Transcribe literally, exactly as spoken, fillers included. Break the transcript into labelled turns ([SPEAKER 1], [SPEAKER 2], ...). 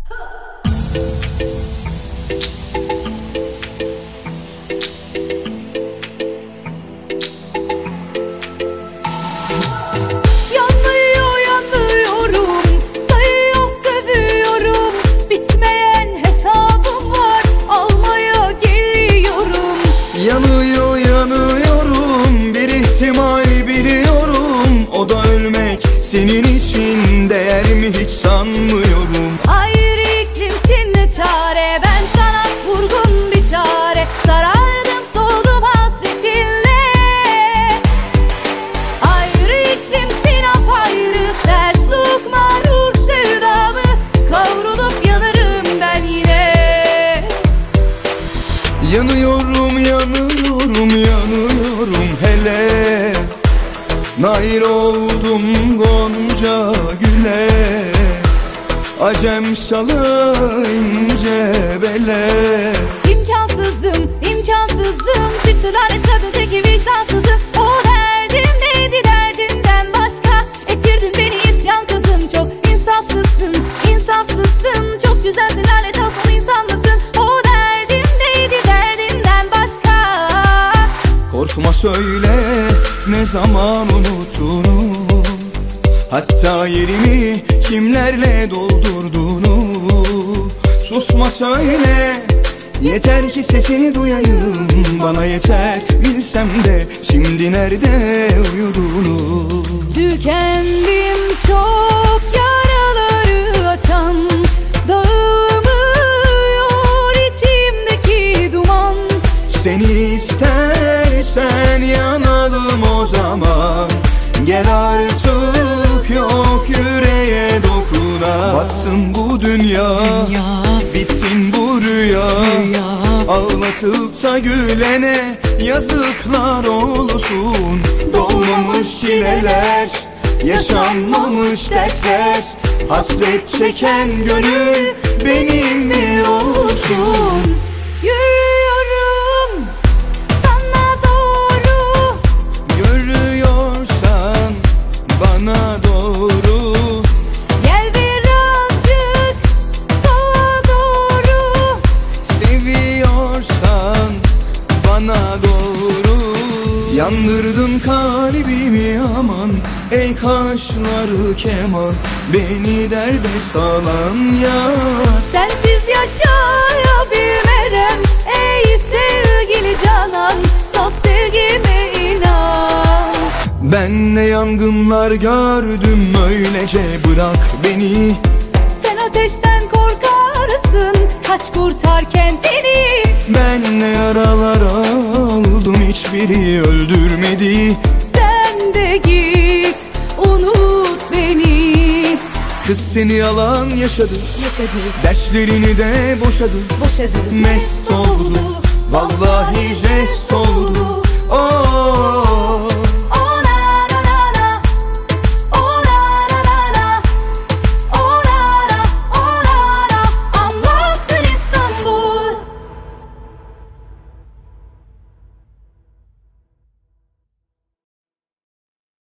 [SPEAKER 1] Yanıyor yanıyorum, sayıyor sövüyorum, bitmeyen hesabım var, almaya geliyorum.
[SPEAKER 2] Yanıyor yanıyorum, bir ihtimal biliyorum, o da ölmek senin için değer mi hiç sanmıyorum.
[SPEAKER 1] Ayrı iklimsin ne çare, ben sana vurgun bir çare, sarardım soldum hasretinle. Ayrı iklimsin apayrı, ters lokma ruh sevdamı, kavrulup yanarım ben yine.
[SPEAKER 2] Yanıyorum yanıyorum yanıyorum hele, nail oldum gonca güle, acem şalı ince bele.
[SPEAKER 1] İmkansızım, imkansızım, çıktı lanet kadındaki vicdansızım. O derdim neydi derdimden başka, ettirdin beni isyan kızım. Çok insafsızsın, insafsızsın, çok güzelsin lanet olsun insan mısın? O derdim neydi derdimden başka.
[SPEAKER 2] Korkma söyle ne zaman unuttuğunu, hatta yerimi kimlerle doldurduğunu. Susma söyle, yeter ki sesini duyayım, bana yeter bilsem de şimdi nerede uyuduğunu.
[SPEAKER 1] Tükendim çok, yaraları açan, dağılmıyor içimdeki duman.
[SPEAKER 2] Seni istersen yanalım o zaman, gel artık yok yüreğe dokunan. Batsın bu dünya,
[SPEAKER 1] Dünya,
[SPEAKER 2] bitsin bu rüya,
[SPEAKER 1] rüya.
[SPEAKER 2] ağlatıp da gülene yazıklar olsun. Doğmamış çileler, yaşanmamış dersler, hasret çeken gönül benim mi olsun?
[SPEAKER 1] Yürüyorum sana doğru,
[SPEAKER 2] Görüyorsan bana doğru,
[SPEAKER 1] gel birazcık sağa doğru.
[SPEAKER 2] seviyorsan bana doğru. Yandırdın kalbimi aman, ey kaşları keman, beni derde salan yar.
[SPEAKER 1] Sensiz yaşayabilmem ey sevgili canan, saf sevgime inan.
[SPEAKER 2] Ben ne yangınlar gördüm, öylece bırak beni.
[SPEAKER 1] Sen ateşten korkarsın, kaç kurtar kendini.
[SPEAKER 2] Ben ne yaralar aldım, hiçbiri öldürmedi.
[SPEAKER 1] Sen de git, unut beni.
[SPEAKER 2] Kız seni yalan yaşadı,
[SPEAKER 1] Yaşadı,
[SPEAKER 2] derslerini de boşadı.
[SPEAKER 1] boşadı,
[SPEAKER 2] Mest oldu, vallahi jest oldu.